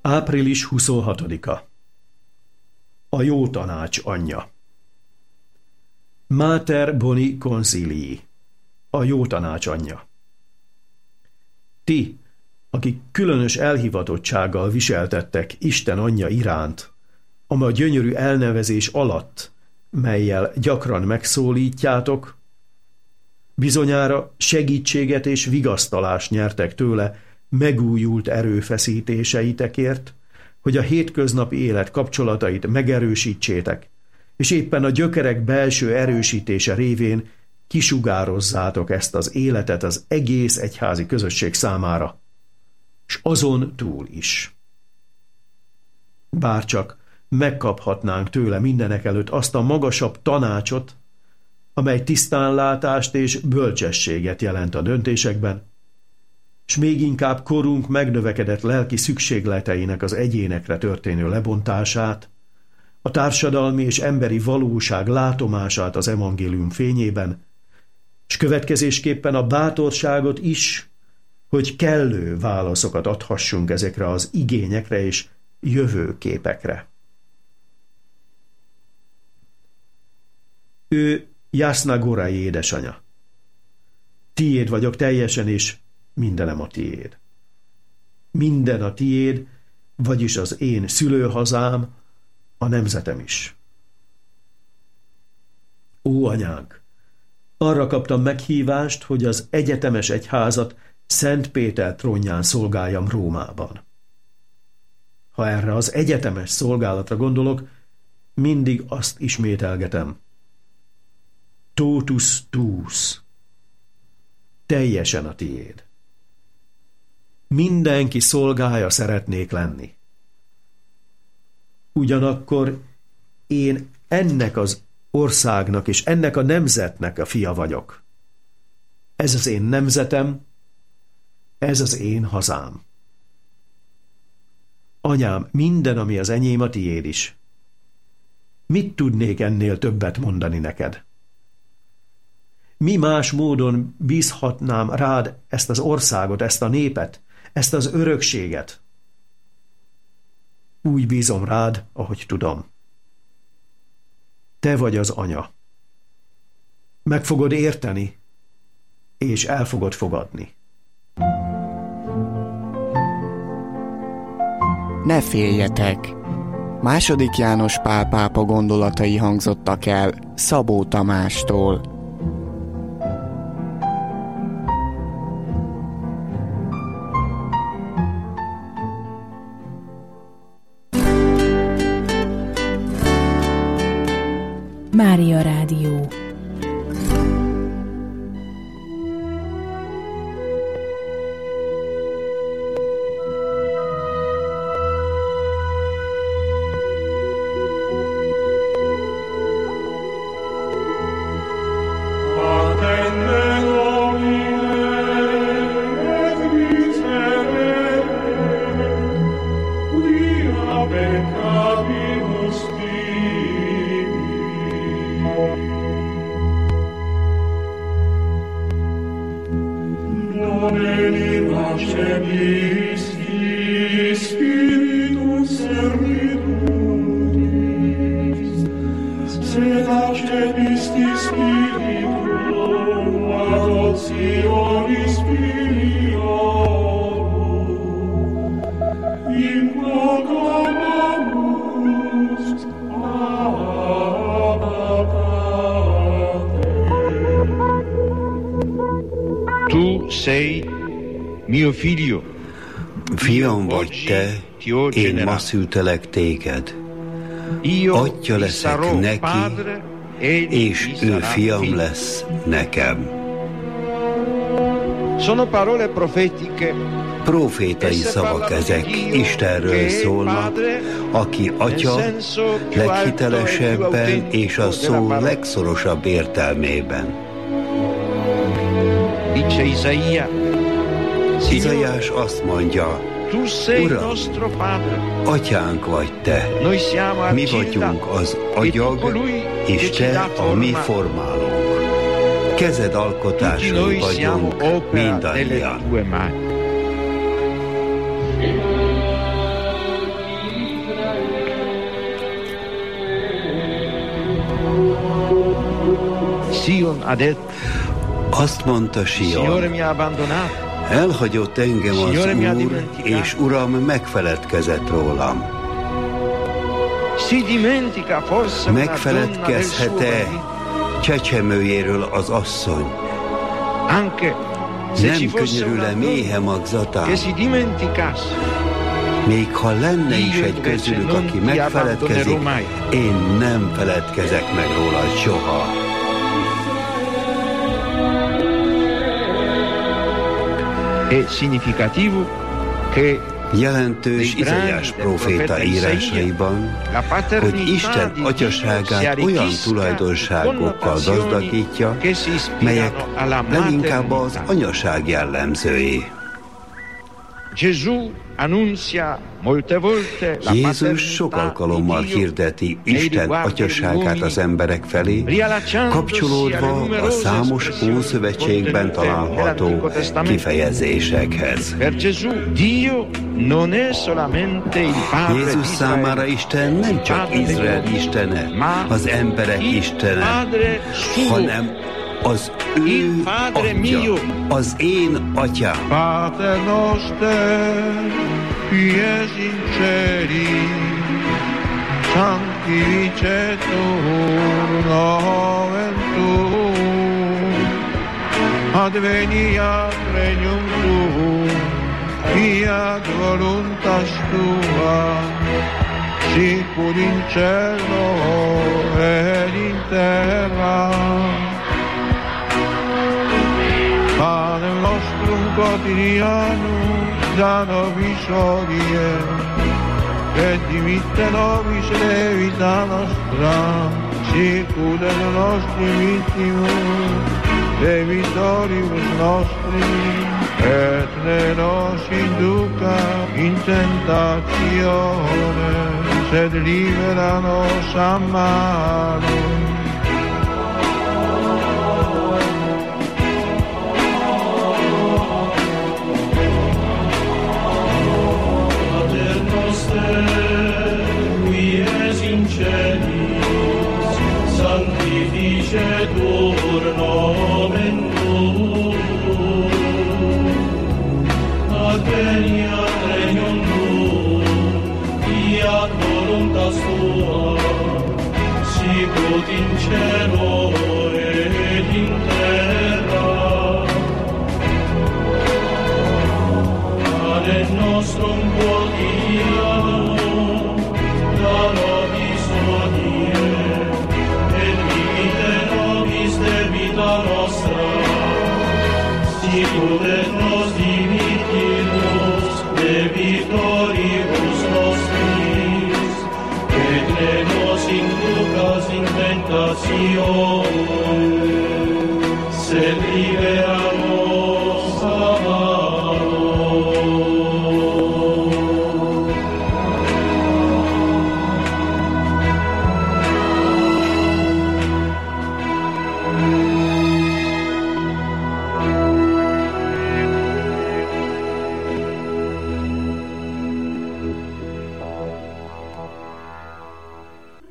Április 26-a. A jó tanács anyja. Mater boni consilii. A jó tanács anyja. Ti, akik különös elhivatottsággal viseltettek Isten anyja iránt, ama a gyönyörű elnevezés alatt, mellyel gyakran megszólítjátok, bizonyára segítséget és vigasztalást nyertek tőle megújult erőfeszítéseitekért, hogy a hétköznapi élet kapcsolatait megerősítsétek, és éppen a gyökerek belső erősítése révén kisugározzátok ezt az életet az egész egyházi közösség számára, s azon túl is. Bárcsak megkaphatnánk tőle mindenekelőtt azt a magasabb tanácsot, amely tisztánlátást és bölcsességet jelent a döntésekben, s még inkább korunk megnövekedett lelki szükségleteinek az egyénekre történő lebontását, a társadalmi és emberi valóság látomását az evangélium fényében, s következésképpen a bátorságot is, hogy kellő válaszokat adhassunk ezekre az igényekre és jövőképekre. Ő Jasna Gorai édesanya. Tiéd vagyok teljesen, és mindenem a tiéd. Minden a tiéd, vagyis az én szülőhazám, a nemzetem is. Ó, anyánk! Arra kaptam meghívást, hogy az egyetemes egyházat Szent Péter trónján szolgáljam Rómában. Ha erre az egyetemes szolgálatra gondolok, mindig azt ismételgetem. Totus tuus. Teljesen a tiéd. Mindenki szolgája szeretnék lenni. Ugyanakkor én ennek az országnak és ennek a nemzetnek a fia vagyok. Ez az én nemzetem, ez az én hazám. Anyám, minden, ami az enyém, a tiéd is. Mit tudnék ennél többet mondani neked? Mi más módon bízhatnám rád ezt az országot, ezt a népet, ezt az örökséget? Úgy bízom rád, ahogy tudom. Te vagy az anya. Meg fogod érteni, és el fogod fogadni. Ne féljetek! II. János Pál pápa gondolatai hangzottak el Szabó Tamástól. Mária Rádió. Tu sei mio figlio. Fiam vagy te, én ma szültelek téged. Atya leszek neki, és ő fiam lesz nekem. Sono parole profetiche. Profétai szavak ezek, Istenről szólnak, aki atya leghitelesebben és a szó legszorosabb értelmében. Dice Izaiás azt mondja, Uram, atyánk vagy te, mi vagyunk az agyag, és te a mi formálónk. Kezed alkotásai vagyunk mindannyian. Azt mondta Sion, elhagyott engem az Úr, és Uram megfeledkezett rólam. Megfeledkezhet-e csecsemőjéről az asszony? Nem könyörül-e méhe magzatán? Még ha lenne is egy közülük, aki megfeledkezik, én nem feledkezek meg róla soha. Jelentős Izaiás próféta írásaiban, hogy Isten atyaságát olyan tulajdonságokkal gazdagítja, melyek leginkább az anyaság jellemzői. Jézus sok alkalommal hirdeti Isten atyaságát az emberek felé, kapcsolódva a számos Ószövetségben található kifejezésekhez. Jézus számára Isten nem csak Izrael istene, az emberek istene, hanem az ő atya, az én atyám. Pater noster, qui es in celi, sanctificetur nomen tuum, adveniat regnum tuum, fiat voluntas tua, sicur in cielo et in terra. Panem nostrum quotidianum da nobis hodie, et dimitte nobis debita nostra, sicut et nostri vittimus debitoribus nostri, et ne nos induca in tentatione, sed libera nos a malo. Sanctificetur nomen tuum, adveniat regnum tuum, fiat voluntas tua, sicut in cielo et in terra. Panem nostrum quotidianum da nobis hodie, et dimitte nobis debita nostra, sicut et nos dimittimus debitoribus nostris, et ne nos inducas in tentatione, sed libera